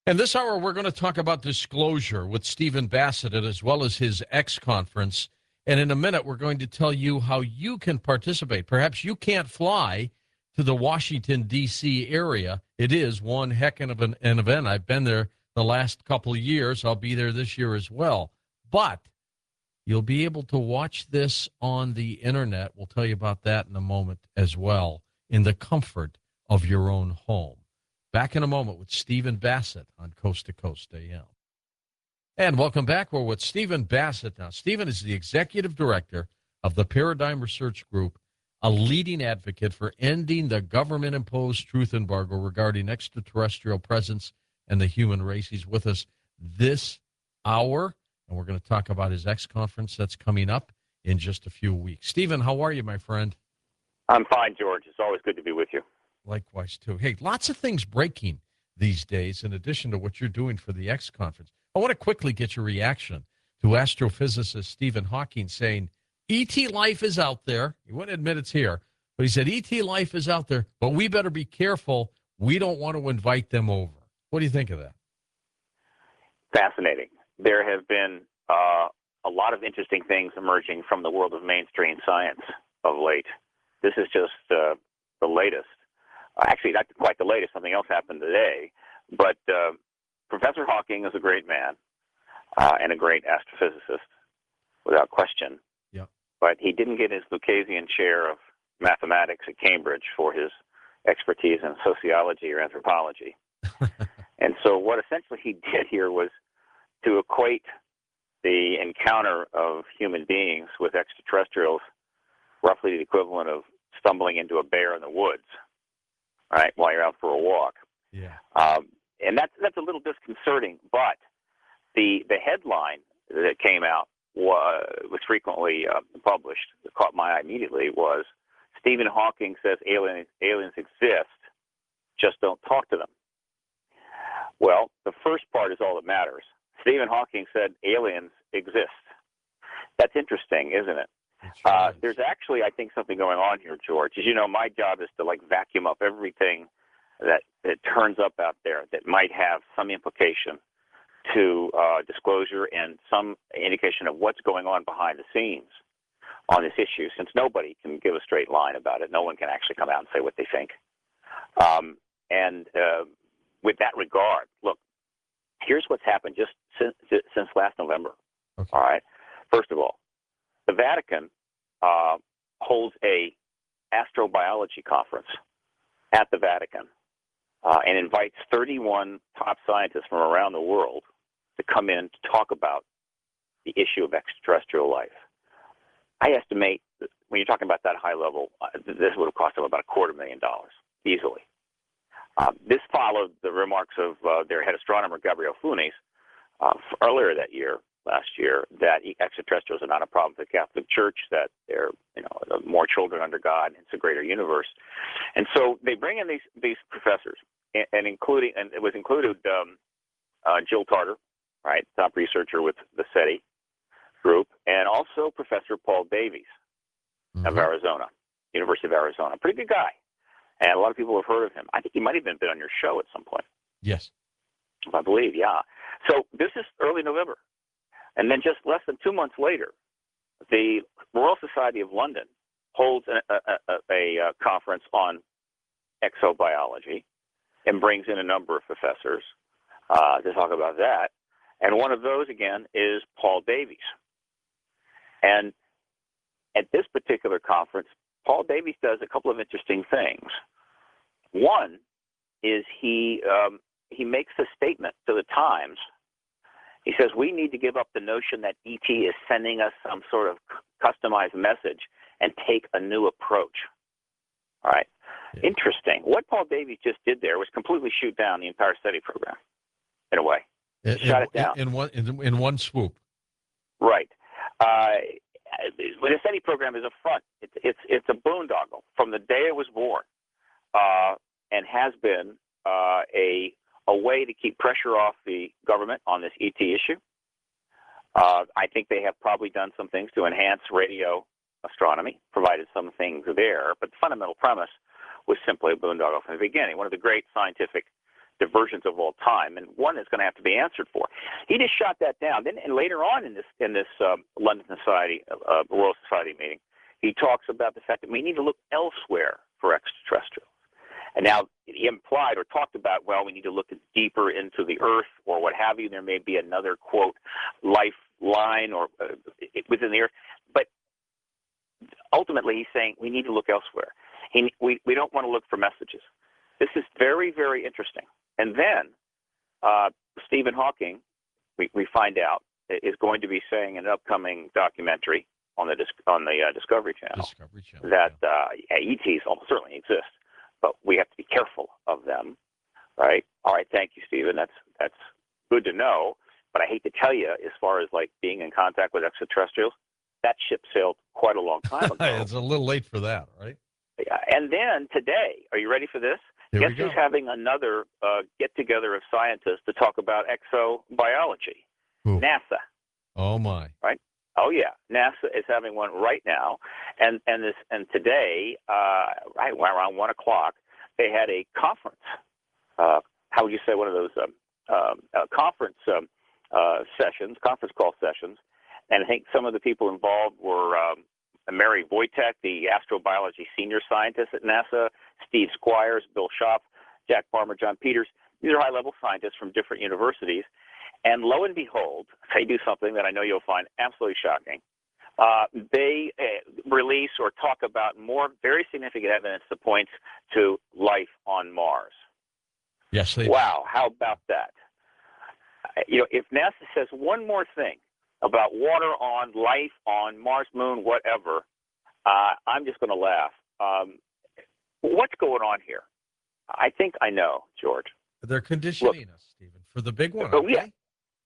And this hour, we're going to talk about disclosure with Stephen Bassett as well as his X conference. And in a minute, we're going to tell you how you can participate. Perhaps you can't fly to the Washington, D.C. area. It is one heck of an event. I've been there the last couple of years. I'll be there this year as well. But you'll be able to watch this on the internet. We'll tell you about that in a moment as well, in the comfort of your own home. Back in a moment with Stephen Bassett on Coast to Coast AM. And welcome back. We're with Stephen Bassett now. Stephen is the executive director of the Paradigm Research Group, a leading advocate for ending the government-imposed truth embargo regarding extraterrestrial presence and the human race. He's with us this hour, and we're going to talk about his X conference that's coming up in just a few weeks. Stephen, how are you, my friend? I'm fine, George. It's always good to be with you. Likewise, too. Hey, lots of things breaking these days in addition to what you're doing for the X conference. I want to quickly get your reaction to astrophysicist Stephen Hawking saying ET life is out there. He wouldn't admit it's here, but he said ET life is out there, but we better be careful. We don't want to invite them over. What do you think of that? Fascinating. There have been a lot of interesting things emerging from the world of mainstream science of late. This is just the latest. Actually, not quite the latest. Something else happened today. But Professor Hawking is a great man and a great astrophysicist, without question. Yep. But he didn't get his Lucasian chair of mathematics at Cambridge for his expertise in sociology or anthropology. And so what essentially he did here was to equate the encounter of human beings with extraterrestrials, roughly the equivalent of stumbling into a bear in the woods. Right, while you're out for a walk. Yeah. And that's a little disconcerting, but the headline that came out was frequently published, that caught my eye immediately, was Stephen Hawking says aliens exist, just don't talk to them. Well, the first part is all that matters. Stephen Hawking said aliens exist. That's interesting, isn't it? There's actually, I think, something going on here, George. As you know, my job is to vacuum up everything that turns up out there that might have some implication to disclosure and some indication of what's going on behind the scenes on this issue, since nobody can give a straight line about it. No one can actually come out and say what they think. And with that regard, look, here's what's happened just since last November. Okay. All right. First of all, the Vatican holds a astrobiology conference at the Vatican and invites 31 top scientists from around the world to come in to talk about the issue of extraterrestrial life. I estimate that when you're talking about that high level, this would have cost them about $250,000 easily. This followed the remarks of their head astronomer, Gabriel Funes, earlier last year, that extraterrestrials are not a problem for the Catholic Church, that they're, more children under God, it's a greater universe. And so they bring in these professors, and it was included Jill Tarter, right, top researcher with the SETI group, and also Professor Paul Davies of Arizona, University of Arizona. Pretty good guy. And a lot of people have heard of him. I think he might have been on your show at some point. Yes. I believe, yeah. So this is early November. And then just less than 2 months later, the Royal Society of London holds a conference on exobiology and brings in a number of professors to talk about that. And one of those, again, is Paul Davies. And at this particular conference, Paul Davies does a couple of interesting things. One is he makes a statement to the Times. He says, we need to give up the notion that ET is sending us some sort of customized message and take a new approach. All right. Yeah. Interesting. What Paul Davies just did there was completely shoot down the entire SETI program, in a way. Shut it down. In one swoop. Right. The SETI program is a front. It's a boondoggle from the day it was born, and has been a way to keep pressure off the government on this ET issue. I think they have probably done some things to enhance radio astronomy, provided some things there, but the fundamental premise was simply a boondoggle from the beginning. One of the great scientific diversions of all time, and one is going to have to be answered for. He just shot that down. Then, and later on in this London Society, Royal Society meeting, he talks about the fact that we need to look elsewhere for extraterrestrials. And now he implied or talked about, well, we need to look deeper into the Earth or what have you. There may be another, quote, lifeline or within the Earth. But ultimately, he's saying we need to look elsewhere. We don't want to look for messages. This is very, very interesting. And then Stephen Hawking, we find out, is going to be saying in an upcoming documentary on the Discovery Channel, that ETs almost certainly exist, but we have to be careful of them, right? All right, thank you, Stephen. That's good to know. But I hate to tell you, as far as like being in contact with extraterrestrials, that ship sailed quite a long time ago. It's a little late for that, right? Yeah. And then today, are you ready for this? Guess who's having another get-together of scientists to talk about exobiology? Ooh. NASA. Oh, my. Right? Oh, yeah. NASA is having one right now. And today, right around 1 o'clock, they had a conference. How would you say, one of those conference call sessions. And I think some of the people involved were Mary Wojtek, the astrobiology senior scientist at NASA, Steve Squires, Bill Schaaf, Jack Farmer, John Peters. These are high-level scientists from different universities. And lo and behold, they do something that I know you'll find absolutely shocking. They release or talk about more very significant evidence that points to life on Mars. Yes, they Wow, how about that? If NASA says one more thing about water on, life on Mars, Moon, whatever, I'm just going to laugh. What's going on here? I think I know, George. They're conditioning us, Stephen, for the big one. Okay? Yeah.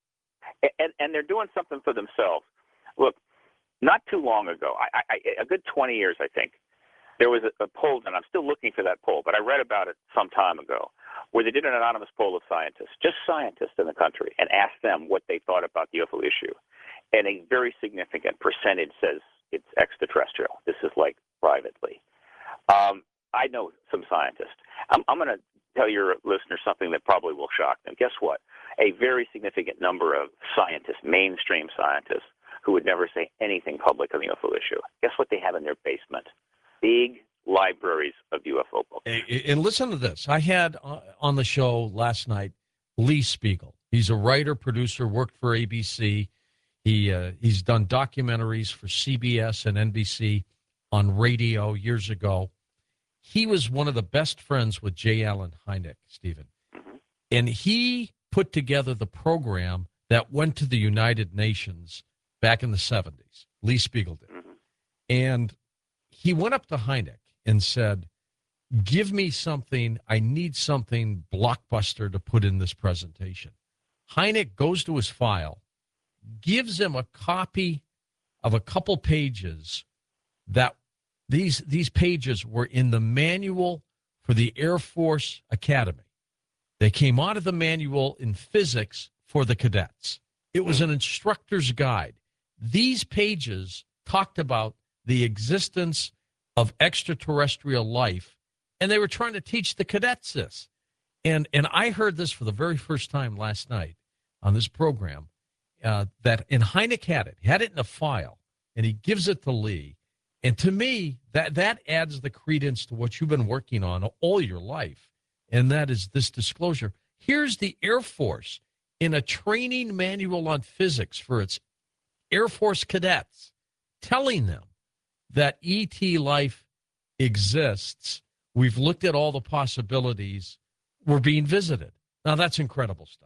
And they're doing something for themselves. Look, not too long ago, a good 20 years, I think, there was a poll, and I'm still looking for that poll, but I read about it some time ago, where they did an anonymous poll of scientists, just scientists in the country, and asked them what they thought about the UFO issue. And a very significant percentage says it's extraterrestrial. This is like privately. I know some scientists. I'm going to tell your listeners something that probably will shock them. Guess what? A very significant number of scientists, mainstream scientists, who would never say anything public on the UFO issue. Guess what they have in their basement? Big libraries of UFO books. And listen to this. I had on the show last night Lee Spiegel. He's a writer, producer, worked for ABC. He's done documentaries for CBS and NBC on radio years ago. He was one of the best friends with J. Allen Hynek, Stephen. Mm-hmm. And he put together the program that went to the United Nations back in the 70s. Lee Spiegel did. Mm-hmm. And he went up to Hynek and said, give me something. I need something blockbuster to put in this presentation. Hynek goes to his file, gives him a copy of a couple pages that these pages were in the manual for the Air Force Academy. They came out of the manual in physics for the cadets. It was an instructor's guide. These pages talked about the existence of extraterrestrial life, and they were trying to teach the cadets this. And I heard this for the very first time last night on this program, that and Hynek had it in a file, and he gives it to Lee. And to me, that adds the credence to what you've been working on all your life, and that is this disclosure. Here's the Air Force in a training manual on physics for its Air Force cadets telling them that ET life exists. We've looked at all the possibilities. We're being visited. Now, that's incredible stuff.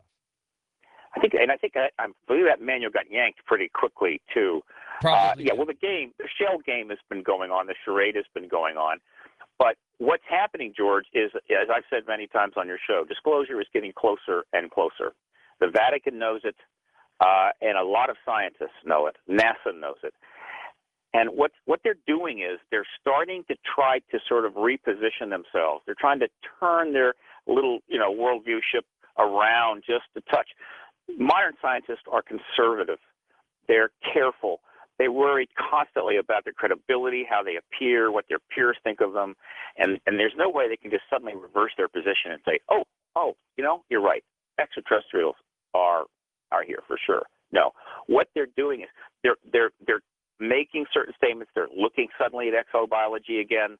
I believe that manual got yanked pretty quickly, too. Probably. Well, the shell game has been going on. The charade has been going on. But what's happening, George, is, as I've said many times on your show, disclosure is getting closer and closer. The Vatican knows it, and a lot of scientists know it. NASA knows it. And what they're doing is they're starting to try to sort of reposition themselves. They're trying to turn their little, worldview ship around just a touch. Modern scientists are conservative. They're careful. They worry constantly about their credibility, how they appear, what their peers think of them. And there's no way they can just suddenly reverse their position and say, oh, oh, you're right. Extraterrestrials are here for sure. No, what they're doing is they're making certain statements. They're looking suddenly at exobiology again.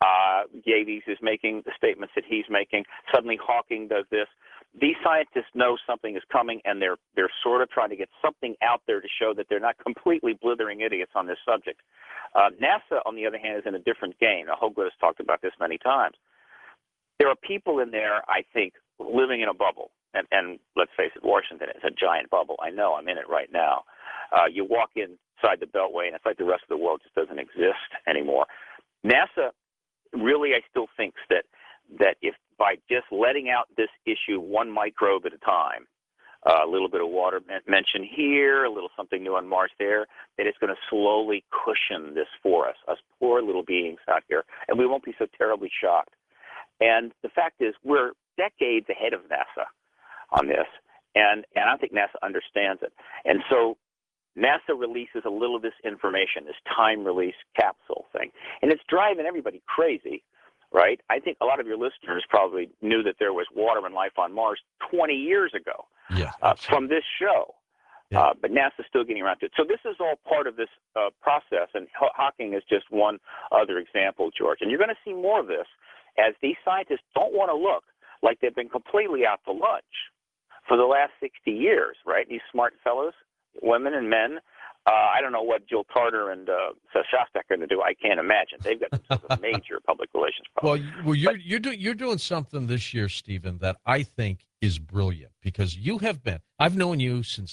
Davies is making the statements that he's making. Suddenly Hawking does this. These scientists know something is coming, and they're sort of trying to get something out there to show that they're not completely blithering idiots on this subject. NASA, on the other hand, is in a different game. Now, Hoagland has talked about this many times. There are people in there, I think, living in a bubble. And let's face it, Washington is a giant bubble. I know. I'm in it right now. You walk inside the Beltway, and it's like the rest of the world just doesn't exist anymore. NASA really, I still thinks that if by just letting out this issue one microbe at a time, a little bit of water mentioned here, a little something new on Mars there, that it's going to slowly cushion this for us poor little beings out here, and we won't be so terribly shocked. And the fact is, we're decades ahead of NASA on this, and I don't think NASA understands it. And so NASA releases a little of this information, this time-release capsule thing, and it's driving everybody crazy, right? I think a lot of your listeners probably knew that there was water and life on Mars 20 years ago from this show, but NASA's still getting around to it. So this is all part of this process, and Hawking is just one other example, George. And you're going to see more of this as these scientists don't want to look like they've been completely out to lunch for the last 60 years, right? These smart fellows, women and men. I don't know what Jill Tarter and Shostak are going to do. I can't imagine. They've got themselves a major public relations problem. Well, you're doing something this year, Stephen, that I think is brilliant, because I've known you since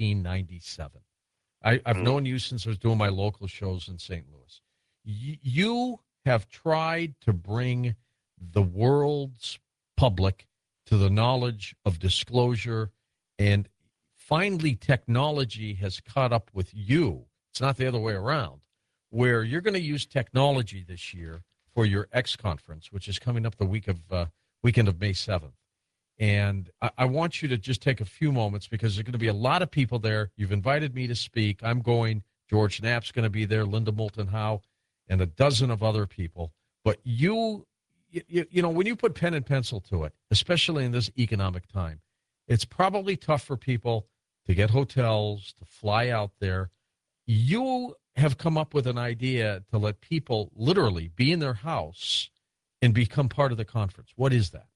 1997. I've known you since I was doing my local shows in St. Louis. You have tried to bring the world's public to the knowledge of disclosure, and finally technology has caught up with you. It's not the other way around, where you're going to use technology this year for your X conference, which is coming up the weekend of May 7th. And I want you to just take a few moments, because there's going to be a lot of people there. You've invited me to speak. I'm going. George Knapp's going to be there, Linda Moulton Howe, and a dozen of other people. But you know, when you put pen and pencil to it, especially in this economic time, it's probably tough for people to get hotels, to fly out there. You have come up with an idea to let people literally be in their house and become part of the conference. What is that?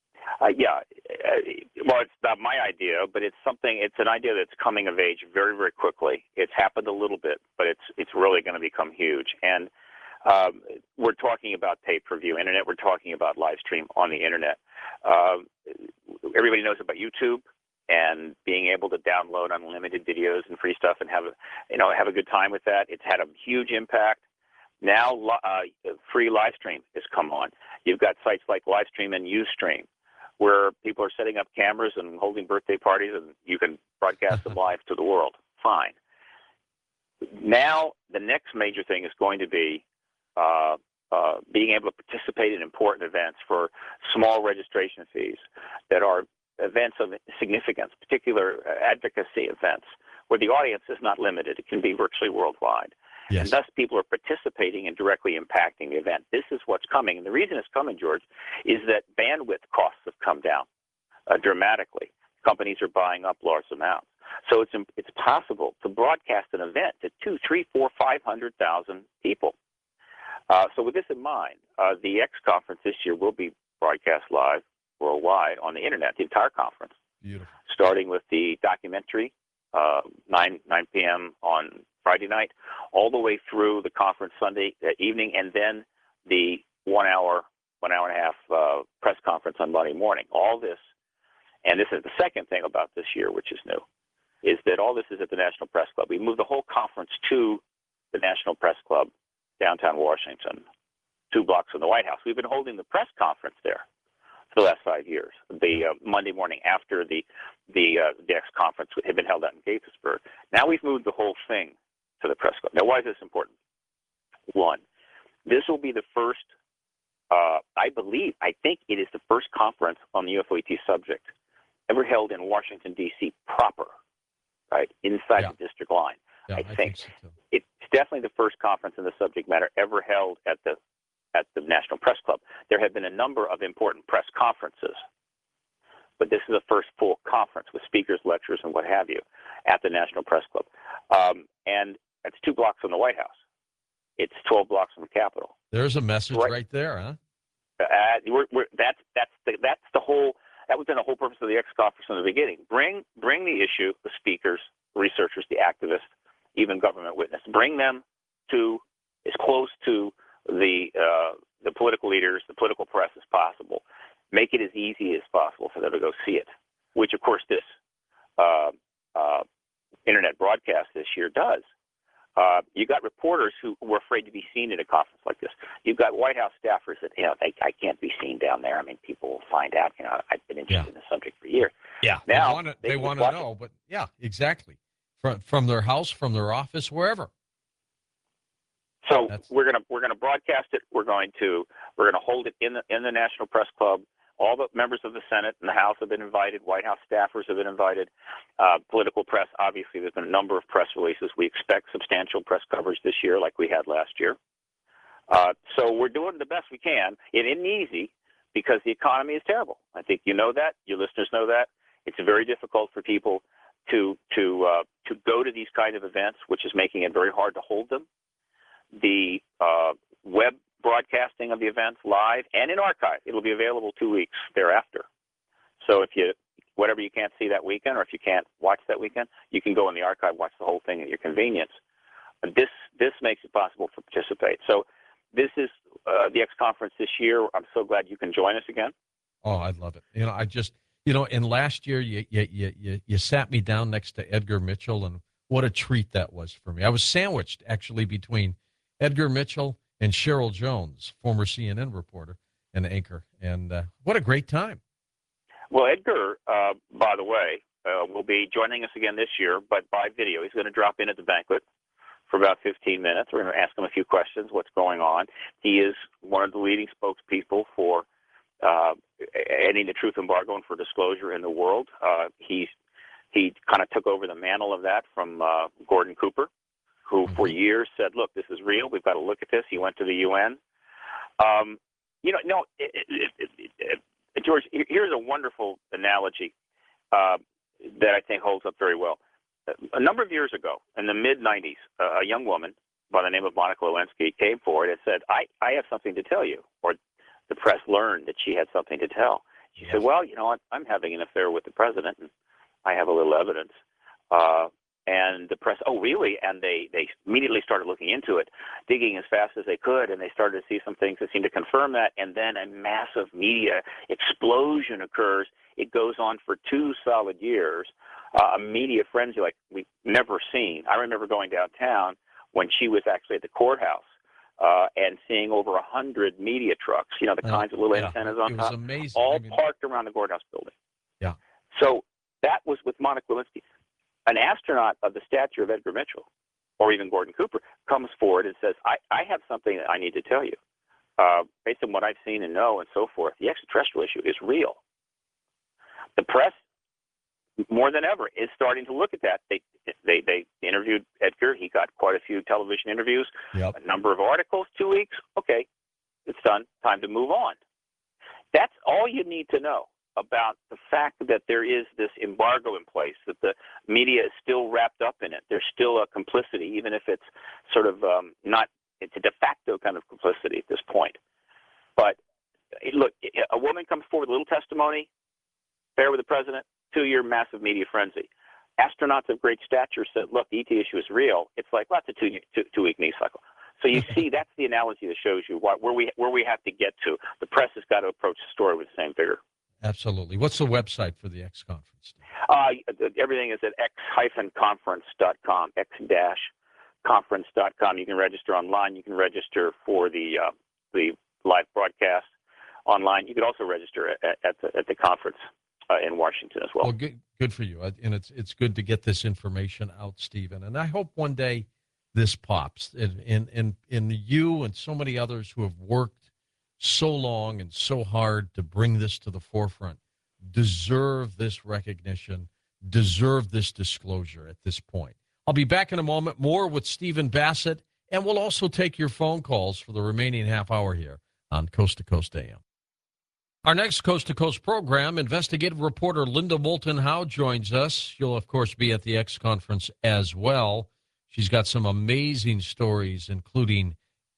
Well, it's not my idea, but it's an idea that's coming of age very, very quickly. It's happened a little bit, but it's really going to become huge. And we're talking about pay-per-view internet. We're talking about live stream on the internet. Everybody knows about YouTube and being able to download unlimited videos and free stuff and have a good time with that. It's had a huge impact. Now, free live stream has come on. You've got sites like Livestream and Ustream, where people are setting up cameras and holding birthday parties, and you can broadcast them live to the world. Fine. Now, the next major thing is going to be being able to participate in important events for small registration fees that are events of significance, particular advocacy events, where the audience is not limited. It can be virtually worldwide. Yes. And thus people are participating and directly impacting the event. This is what's coming. And the reason it's coming, George, is that bandwidth costs have come down dramatically. Companies are buying up large amounts. So it's possible to broadcast an event to 2, 3, 4, 500,000 people. So with this in mind, the X conference this year will be broadcast live worldwide on the internet, the entire conference. Beautiful. Starting with the documentary, 9 p.m. on Friday night, all the way through the conference Sunday evening, and then the 1 hour and a half press conference on Monday morning. All this, and this is the second thing about this year, which is new, is that all this is at the National Press Club. We moved the whole conference to the National Press Club, downtown Washington, 2 blocks from the White House. We've been holding the press conference there for the last 5 years. The Monday morning after the X conference had been held out in Gaithersburg. Now we've moved the whole thing to the press club. Now, why is this important? One, this will be the first, I think it is the first conference on the UFO-ET subject ever held in Washington, D.C. proper, right, inside the district line. Yeah, I think so too. It's definitely the first conference in the subject matter ever held at the National Press Club. There have been a number of important press conferences but this is the first full conference with speakers, lectures, and what have you at the National Press Club. And it's 2 blocks from the White House. It's 12 blocks from the Capitol. There's a message right there, huh? That's the whole. That was been the whole purpose of the X conference from the beginning. Bring the issue, the speakers, researchers, the activists, even government witness. Bring them to as close to the political leaders, the political press as possible. Make it as easy as possible for them to go see it, which of course this internet broadcast this year does. You got reporters who were afraid to be seen at a conference like this. You've got White House staffers that, I can't be seen down there. I mean, people will find out. I've been interested in the subject for years. Yeah, now they want to know, but yeah, exactly. From their house, from their office, wherever. So we're gonna broadcast it. We're gonna hold it in the National Press Club. All the members of the Senate and the House have been invited. White House staffers have been invited. Political press, obviously, there's been a number of press releases. We expect substantial press coverage this year like we had last year. So we're doing the best we can. It isn't easy because the economy is terrible. I think you know that. Your listeners know that. It's very difficult for people to go to these kind of events, which is making it very hard to hold them. The web broadcasting of the events live and in archive. It'll be available 2 weeks thereafter. So if whatever you can't see that weekend, or if you can't watch that weekend, you can go in the archive, watch the whole thing at your convenience. This makes it possible to participate. So this is the X conference this year. I'm so glad you can join us again. Oh, I love it. And last year you sat me down next to Edgar Mitchell, and what a treat that was for me. I was sandwiched actually between Edgar Mitchell and Cheryl Jones, former CNN reporter and anchor. And what a great time. Well, Edgar, by the way, will be joining us again this year, but by video. He's going to drop in at the banquet for about 15 minutes. We're going to ask him a few questions, what's going on. He is one of the leading spokespeople for ending the truth embargo and for disclosure in the world. He kind of took over the mantle of that from Gordon Cooper, who for years said, look, this is real. We've got to look at this. He went to the UN. George, here's a wonderful analogy that I think holds up very well. A number of years ago, in the mid-'90s, a young woman by the name of Monica Lewinsky came forward and said, I have something to tell you. Or the press learned that she had something to tell. She said, well, I'm having an affair with the president, and I have a little evidence. And the press, oh, really? And they immediately started looking into it, digging as fast as they could, and they started to see some things that seemed to confirm that. And then a massive media explosion occurs. It goes on for 2 solid years, a media frenzy like we've never seen. I remember going downtown when she was actually at the courthouse and seeing over 100 media trucks, the kinds of little antennas on top, amazing. all parked around the courthouse building. Yeah. So that was with Monica Lewinsky. An astronaut of the stature of Edgar Mitchell, or even Gordon Cooper, comes forward and says, I have something that I need to tell you. Based on what I've seen and know and so forth, the extraterrestrial issue is real. The press, more than ever, is starting to look at that. They interviewed Edgar. He got quite a few television interviews, a number of articles, 2 weeks. Okay, it's done. Time to move on. That's all you need to know about the fact that there is this embargo in place, that the media is still wrapped up in it. There's still a complicity, even if it's sort of it's a de facto kind of complicity at this point. But look, a woman comes forward with a little testimony, affair with the president, 2-year massive media frenzy. Astronauts of great stature said, look, the ET issue is real. It's like, well, that's a 2-week news cycle. So you see, that's the analogy that shows you where we have to get to. The press has got to approach the story with the same vigor. Absolutely. What's the website for the X conference? Everything is at x-conference.com, x-conference.com. You can register online. You can register for the live broadcast online. You can also register at the conference in Washington as well. Well, good for you. And it's good to get this information out, Stephen. And I hope one day this pops in you and so many others who have worked so long and so hard to bring this to the forefront, deserve this recognition, deserve this disclosure at this point. I'll be back in a moment, more with Stephen Bassett, and we'll also take your phone calls for the remaining half hour here on Coast to Coast AM. Our next Coast to Coast program, investigative reporter Linda Moulton Howe joins us. She'll, of course, be at the X conference as well. She's got some amazing stories, including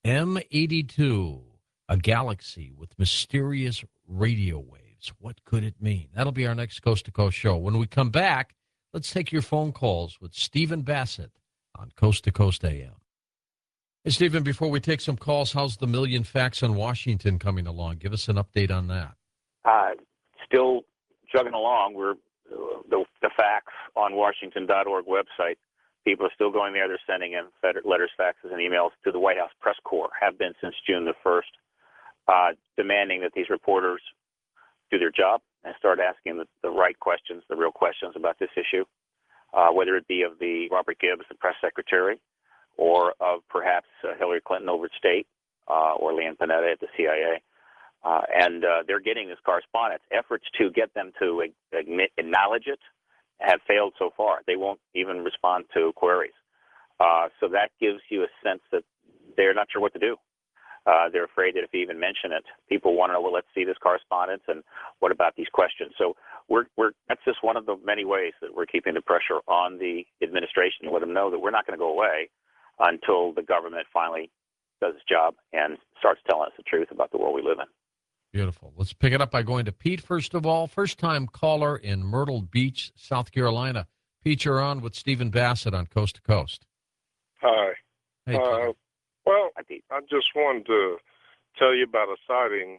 M82, a galaxy with mysterious radio waves. What could it mean? That'll be our next Coast to Coast show. When we come back, let's take your phone calls with Stephen Bassett on Coast to Coast AM. Hey, Stephen, before we take some calls, how's the Million Facts on Washington coming along? Give us an update on that. Still chugging along. We're the facts on Washington.org website. People are still going there. They're sending in letters, faxes, and emails to the White House press corps, have been since June the 1st, demanding that these reporters do their job and start asking the right questions, the real questions about this issue, whether it be of the Robert Gibbs, the press secretary, or of perhaps Hillary Clinton over at State, or Leanne Panetta at the CIA. And they're getting this correspondence. Efforts to get them to acknowledge it have failed so far. They won't even respond to queries. So that gives you a sense that they're not sure what to do. They're afraid that if you even mention it, people want to know, well, let's see this correspondence, and what about these questions? So that's just one of the many ways that we're keeping the pressure on the administration to let them know that we're not going to go away until the government finally does its job and starts telling us the truth about the world we live in. Beautiful. Let's pick it up by going to Pete, first of all. First-time caller in Myrtle Beach, South Carolina. Pete, you're on with Stephen Bassett on Coast to Coast. Hi. Hey, Pete. Well, I just wanted to tell you about a sighting,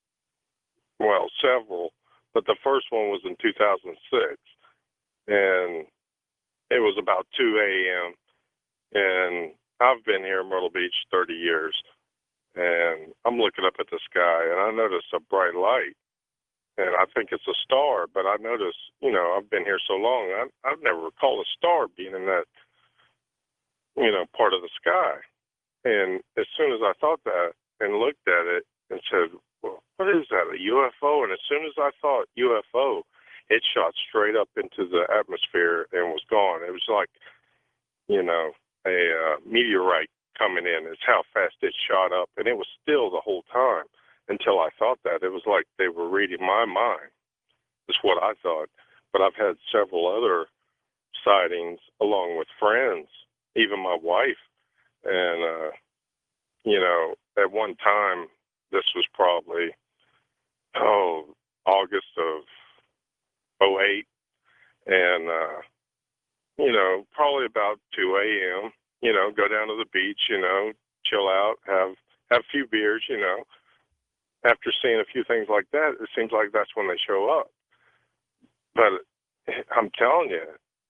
well, several, but the first one was in 2006, and it was about 2 a.m., and I've been here in Myrtle Beach 30 years, and I'm looking up at the sky, and I notice a bright light, and I think it's a star, but I notice, I've been here so long, I've never recalled a star being in that, part of the sky. And as soon as I thought that and looked at it and said, well, what is that, a UFO? And as soon as I thought UFO, it shot straight up into the atmosphere and was gone. It was like, a meteorite coming in. It's how fast it shot up. And it was still the whole time until I thought that. It was like they were reading my mind. That's what I thought. But I've had several other sightings along with friends, even my wife. And, at one time, this was probably, August of '08. And, probably about 2 a.m., go down to the beach, chill out, have a few beers, After seeing a few things like that, it seems like that's when they show up. But I'm telling you,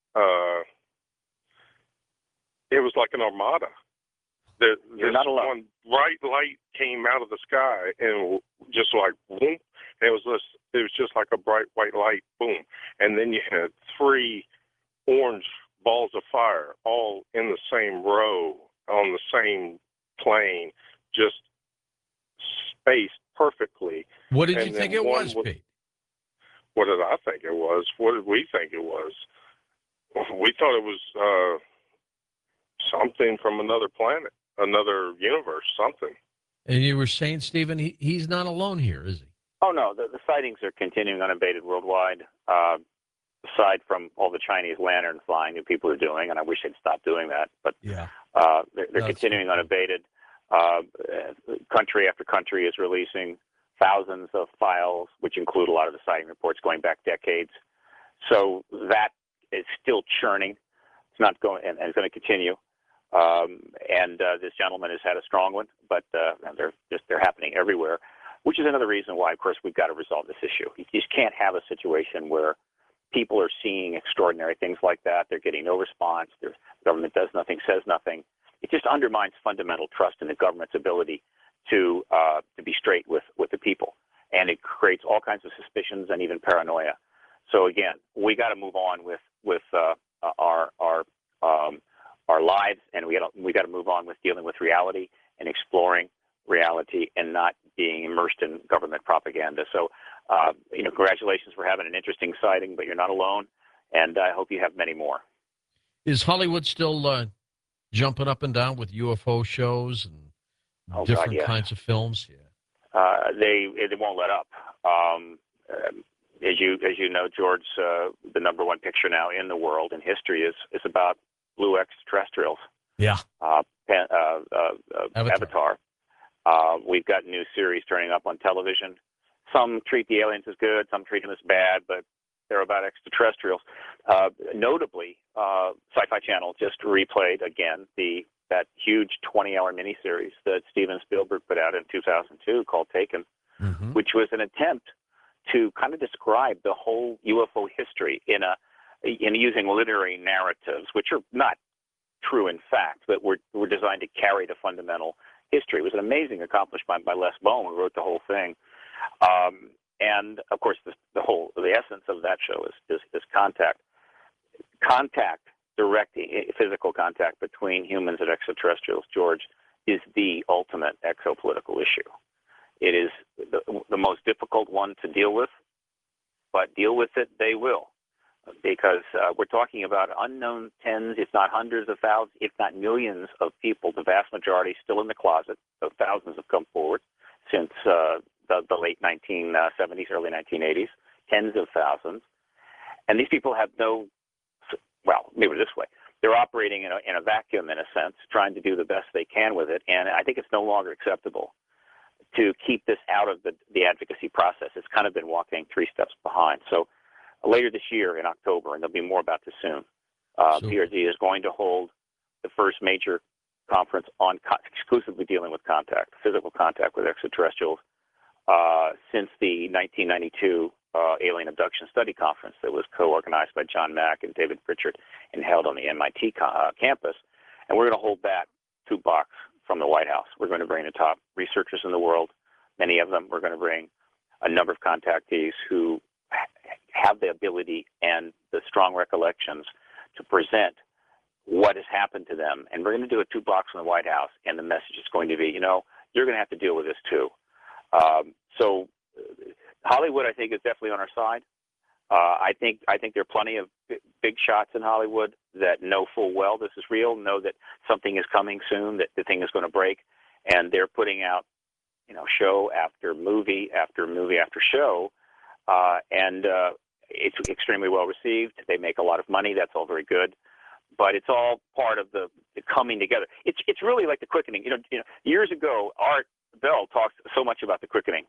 it was like an armada. You're not alone. One bright light came out of the sky and just like boom, and it was just like a bright white light, boom, and then you had 3 orange balls of fire all in the same row on the same plane, just spaced perfectly. What did you think it was, Pete? What did I think it was? What did we think it was? We thought it was something from another planet, another universe, something. And you were saying, Stephen, he's not alone here, is he? Oh, no. The sightings are continuing unabated worldwide. Aside from all the Chinese lantern flying that people are doing, and I wish they'd stop doing that, but yeah, they're continuing unabated. Country after country is releasing thousands of files, which include a lot of the sighting reports going back decades. So that is still churning. It's not going, and it's going to continue. This gentleman has had a strong one, but they're happening everywhere, which is another reason why, of course, we've got to resolve this issue. You just can't have a situation where people are seeing extraordinary things like that. They're getting no response. The government does nothing, says nothing. It just undermines fundamental trust in the government's ability to be straight with the people, and it creates all kinds of suspicions and even paranoia. So again, we got to move on with our lives, and we got to move on with dealing with reality and exploring reality and not being immersed in government propaganda. So, congratulations for having an interesting sighting, but you're not alone, and I hope you have many more. Is Hollywood still jumping up and down with UFO shows and different kinds of films? Yeah. they won't let up. As you know, George, the number one picture now in the world in history is about blue extraterrestrials. Yeah. Avatar. We've got new series turning up on television. Some treat the aliens as good, some treat them as bad, but they're about extraterrestrials. Notably, Sci-Fi Channel just replayed again that huge 20-hour miniseries that Steven Spielberg put out in 2002 called Taken, which was an attempt to kind of describe the whole UFO history in using literary narratives, which are not true in fact, but were designed to carry the fundamental history. It was an amazing accomplishment by Les Bowen, who wrote the whole thing. And of course, the essence of that show is contact. Contact, direct physical contact between humans and extraterrestrials, George, is the ultimate exopolitical issue. It is the most difficult one to deal with, but deal with it they will, because we're talking about unknown tens, if not hundreds of thousands, if not millions of people, the vast majority still in the closet, so thousands have come forward since the late 1970s, early 1980s, tens of thousands. And these people have maybe this way. They're operating in a vacuum, in a sense, trying to do the best they can with it. And I think it's no longer acceptable to keep this out of the advocacy process. It's kind of been walking 3 steps behind. So later this year in October, and there'll be more about this soon, PRG is going to hold the first major conference on exclusively dealing with contact, physical contact with extraterrestrials, since the 1992 Alien Abduction Study Conference that was co-organized by John Mack and David Pritchard and held on the MIT campus. And we're going to hold that 2 blocks from the White House. We're going to bring the top researchers in the world, many of them. We're going to bring a number of contactees who have the ability and the strong recollections to present what has happened to them. And we're going to do it 2 blocks from the White House, and the message is going to be, you're going to have to deal with this too. So Hollywood, I think, is definitely on our side. I think there are plenty of big shots in Hollywood that know full well this is real, know that something is coming soon, that the thing is going to break, and they're putting out, show after movie after movie after show, and it's extremely well received. They make a lot of money. That's all very good, but it's all part of the coming together. It's really like the quickening. Years ago, Art Bell talks so much about the quickening,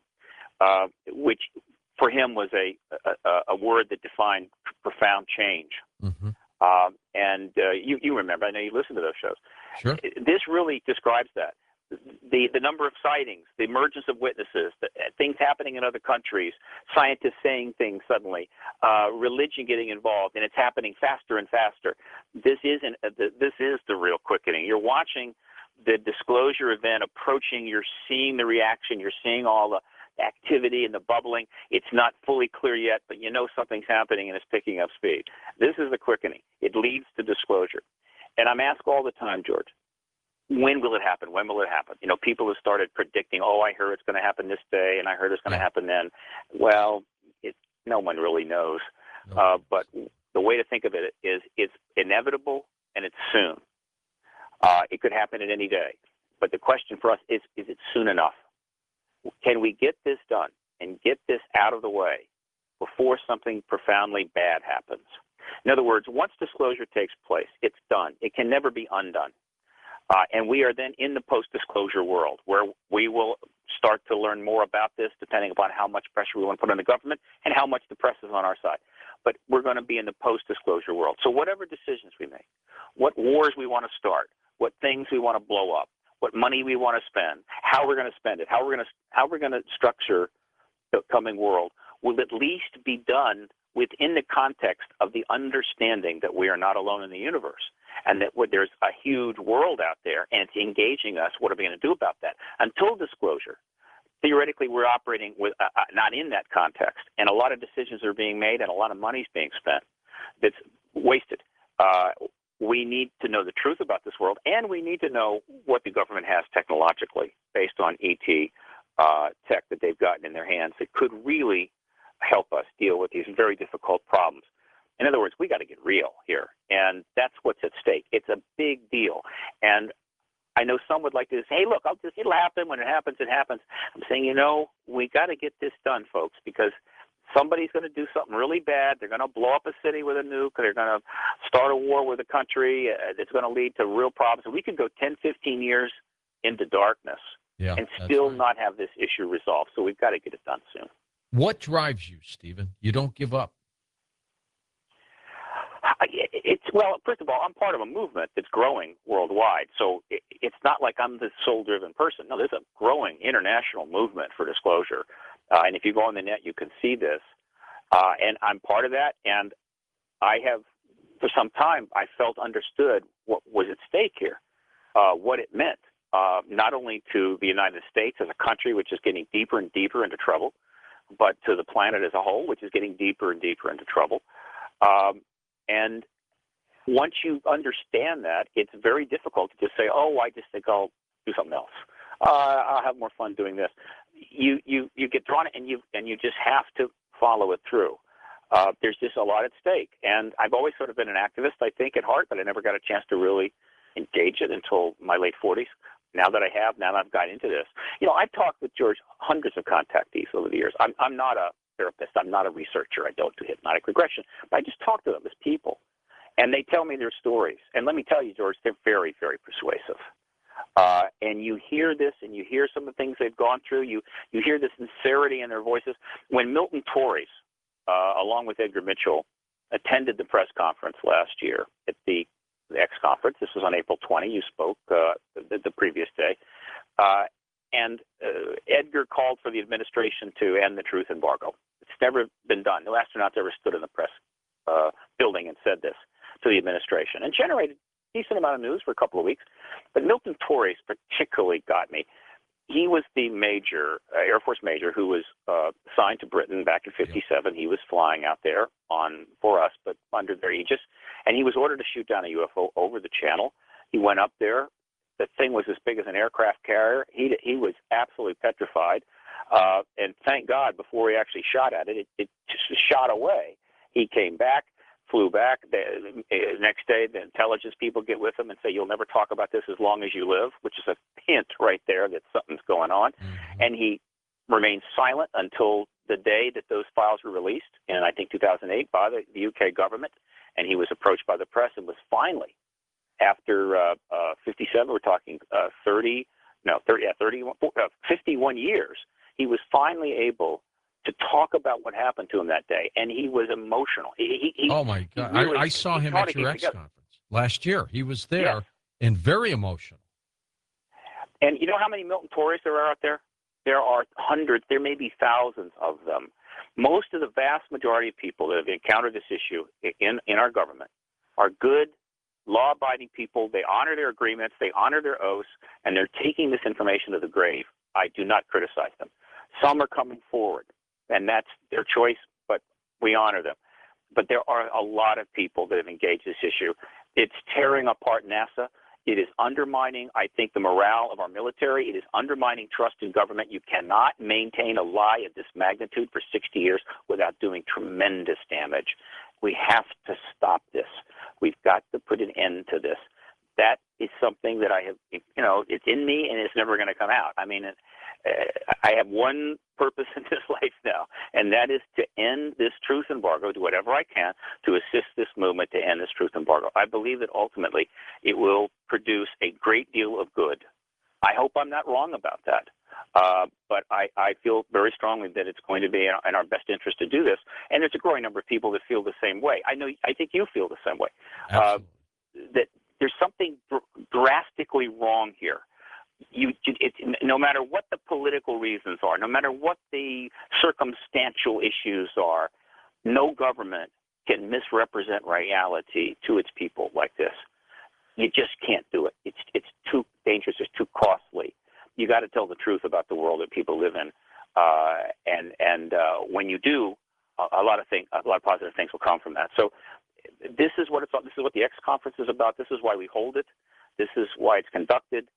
which for him was a word that defined profound change. Mm-hmm. And you remember, I know you listen to those shows. Sure. This really describes that. The number of sightings, the emergence of witnesses, things happening in other countries, scientists saying things suddenly, religion getting involved, and it's happening faster and faster. This is the real quickening. You're watching the disclosure event approaching. You're seeing the reaction. You're seeing all the activity and the bubbling. It's not fully clear yet, but something's happening and it's picking up speed. This is the quickening. It leads to disclosure. And I'm asked all the time, George, when will it happen? When will it happen? People have started predicting, I heard it's going to happen this day, and I heard it's going to happen then. Well, no one really knows. No. But the way to think of it is it's inevitable and it's soon. It could happen at any day. But the question for us is it soon enough? Can we get this done and get this out of the way before something profoundly bad happens? In other words, once disclosure takes place, it's done. It can never be undone. And we are then in the post-disclosure world where we will start to learn more about this depending upon how much pressure we want to put on the government and how much the press is on our side. But we're going to be in the post-disclosure world. So whatever decisions we make, what wars we want to start, what things we want to blow up, what money we want to spend, how we're going to spend it, how we're going to structure the coming world will at least be done within the context of the understanding that we are not alone in the universe and that there's a huge world out there and it's engaging us. What are we going to do about that? Until disclosure, theoretically, we're operating with not in that context, and a lot of decisions are being made and a lot of money is being spent that's wasted. We need to know the truth about this world, and we need to know what the government has technologically based on ET tech that they've gotten in their hands that could really help us deal with these very difficult problems. In other words, we got to get real here, and that's what's at stake. It's a big deal, and I know some would like to say, hey, look, it'll happen. When it happens, it happens. I'm saying, we got to get this done, folks, because somebody's going to do something really bad. They're going to blow up a city with a nuke. They're going to start a war with a country. It's going to lead to real problems. And we could go 10, 15 years into darkness and still not have this issue resolved. So we've got to get it done soon. What drives you, Stephen? You don't give up. Well, first of all, I'm part of a movement that's growing worldwide. So it's not like I'm the sole-driven person. No, there's a growing international movement for disclosure. And if you go on the net, you can see this. And I'm part of that. And I have, for some time, I felt understood what was at stake here, what it meant, not only to the United States as a country, which is getting deeper and deeper into trouble, but to the planet as a whole, which is getting deeper and deeper into trouble. And once you understand that, it's very difficult to just say, oh, I just think I'll do something else. I'll have more fun doing this. You get drawn and you just have to follow it through. There's just a lot at stake. And I've always sort of been an activist, I think, at heart, but I never got a chance to really engage it until my late 40s. Now that I've gotten into this. I've talked with George hundreds of contactees over the years. I'm not a therapist. I'm not a researcher. I don't do hypnotic regression. But I just talk to them as people. And they tell me their stories. And let me tell you, George, they're very, very persuasive. And you hear this and you hear some of the things they've gone through. You hear the sincerity in their voices. When Milton Torres, along with Edgar Mitchell, attended the press conference last year at the X conference, this was on April 20, you spoke the previous day, and Edgar called for the administration to end the truth embargo. It's never been done. No astronaut's ever stood in the press building and said this to the administration, and generated a decent amount of news for a couple of weeks. But Milton Torres particularly got me. He was the major, Air Force major, who was assigned to Britain back in '57. He was flying out there for us, but under their aegis. And he was ordered to shoot down a UFO over the channel. He went up there. The thing was as big as an aircraft carrier. He was absolutely petrified. And thank God, before he actually shot at it, it just shot away. He came back, flew back. The next day, the intelligence people get with him and say, you'll never talk about this as long as you live, which is a hint right there that something's going on. Mm-hmm. And he remained silent until the day that those files were released in, I think, 2008 by the UK government. And he was approached by the press and was finally, after 57, we're talking 51 years, he was finally able to talk about what happened to him that day. And he was emotional. Oh, my God. Really, I saw him at your X conference last year. He was there, yes, and very emotional. And you know how many Milton Torres there are out there? There are hundreds, there may be thousands of them. Most of the vast majority of people that have encountered this issue in our government are good, law-abiding people. They honor their agreements, they honor their oaths, and they're taking this information to the grave. I do not criticize them. Some are coming forward, and that's their choice, but we honor them. But there are a lot of people that have engaged this issue. It's tearing apart NASA. It is undermining, I think, the morale of our military. It is undermining trust in government. You cannot maintain a lie of this magnitude for 60 years without doing tremendous damage. We have to stop this. We've got to put an end to this. That is something that I have, it's in me and it's never going to come out. I mean, I have one purpose in this life now, and that is to end this truth embargo, do whatever I can to assist this movement to end this truth embargo. I believe that ultimately it will produce a great deal of good. I hope I'm not wrong about that. But I feel very strongly that it's going to be in our best interest to do this. And there's a growing number of people that feel the same way. I think you feel the same way. That there's something drastically wrong here. No matter what the political reasons are, no matter what the circumstantial issues are, no government can misrepresent reality to its people like this. You just can't do it. It's too dangerous. It's too costly. You got to tell the truth about the world that people live in, and when you do, a lot of positive things will come from that. So this is what this is what the X conference is about. This is why we hold it. This is why it's conducted.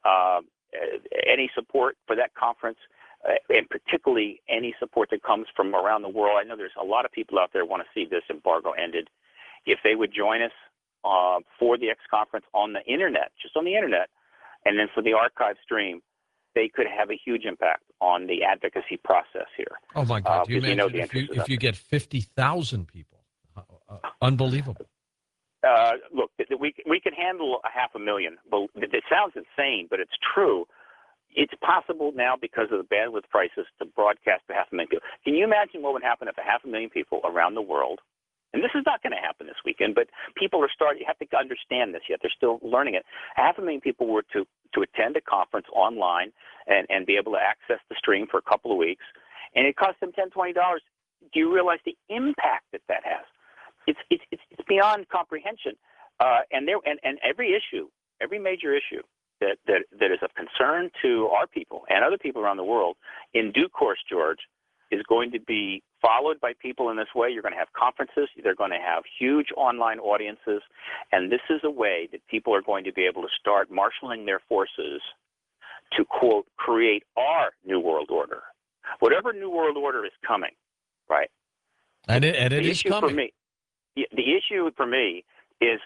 Any support for that conference, and particularly any support that comes from around the world. I know there's a lot of people out there who want to see this embargo ended. If they would join us for the X conference on the internet, just on the internet, and then for the archive stream, they could have a huge impact on the advocacy process here. Oh, my God. Do you because imagine the if you, interest is if you get 50,000 people? Unbelievable. Look, we can handle 500,000. But it sounds insane, but it's true. It's possible now because of the bandwidth prices to broadcast to 500,000 people. Can you imagine what would happen if 500,000 people around the world, and this is not going to happen this weekend, but people are starting, you have to understand this yet. They're still learning it. 500,000 people were to attend a conference online and be able to access the stream for a couple of weeks, and it cost them $10, $20. Do you realize the impact that has? It's beyond comprehension. And every issue, every major issue that is of concern to our people and other people around the world, in due course, George, is going to be followed by people in this way. You're going to have conferences. They're going to have huge online audiences. And this is a way that people are going to be able to start marshaling their forces to, quote, create our new world order. Whatever new world order is coming, right? And it is coming. The issue for me is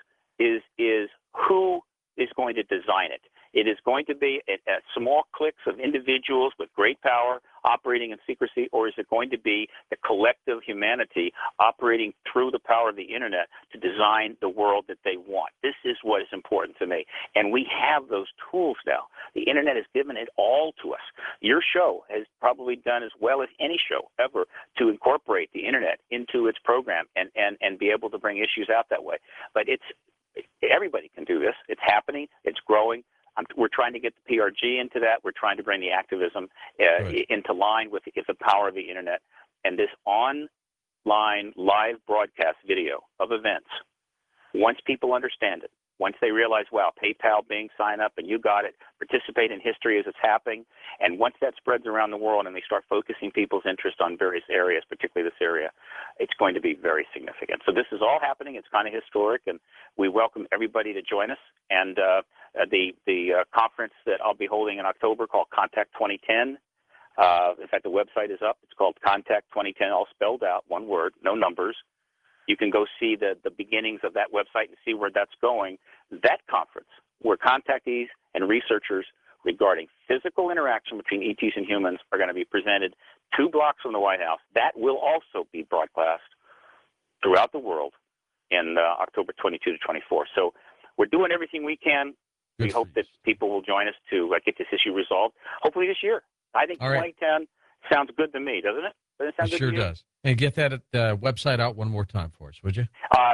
who is going to design it. It is going to be a small cliques of individuals with great power operating in secrecy, or is it going to be the collective humanity operating through the power of the internet to design the world that they want? This is what is important to me. And we have those tools now. The internet has given it all to us. Your show has probably done as well as any show ever to incorporate the internet into its program and be able to bring issues out that way. But everybody can do this. It's happening. It's growing. We're trying to get the PRG into that. We're trying to bring the activism into line with the power of the internet. And this online live broadcast video of events, once people understand it, once they realize, wow, PayPal being sign up and you got it, participate in history as it's happening, and once that spreads around the world and they start focusing people's interest on various areas, particularly this area, it's going to be very significant. So this is all happening. It's kind of historic, and we welcome everybody to join us. And the conference that I'll be holding in October called Contact 2010, in fact, the website is up. It's called Contact 2010, all spelled out, one word, no numbers. You can go see the beginnings of that website and see where that's going. That conference, where contactees and researchers regarding physical interaction between ETs and humans are going to be presented 2 blocks from the White House. That will also be broadcast throughout the world in October 22 to 24. So we're doing everything we can. We hope that people will join us to get this issue resolved, hopefully this year. I think 2010 sounds good to me, doesn't it? Doesn't it sound good sure to you? does. And get that website out one more time for us, would you?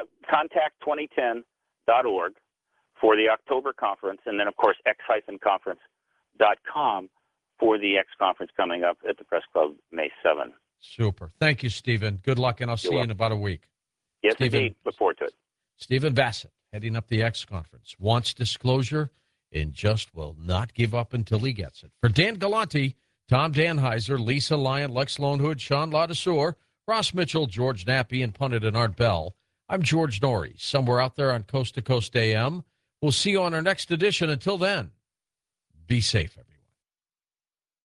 Contact2010.org for the October conference, and then, of course, x-conference.com for the X conference coming up at the Press Club May 7. Super. Thank you, Stephen. Good luck, and I'll see you in about a week. Yes, Stephen, indeed. Look forward to it. Stephen Bassett, heading up the X conference, wants disclosure and just will not give up until he gets it. For Dan Galante, Tom Danheiser, Lisa Lyon, Lex Lonehood, Sean Ladouceur, Ross Mitchell, George Nappy, and pundit and Art Bell, I'm George Norrie, somewhere out there on Coast to Coast AM. We'll see you on our next edition. Until then, be safe, everyone.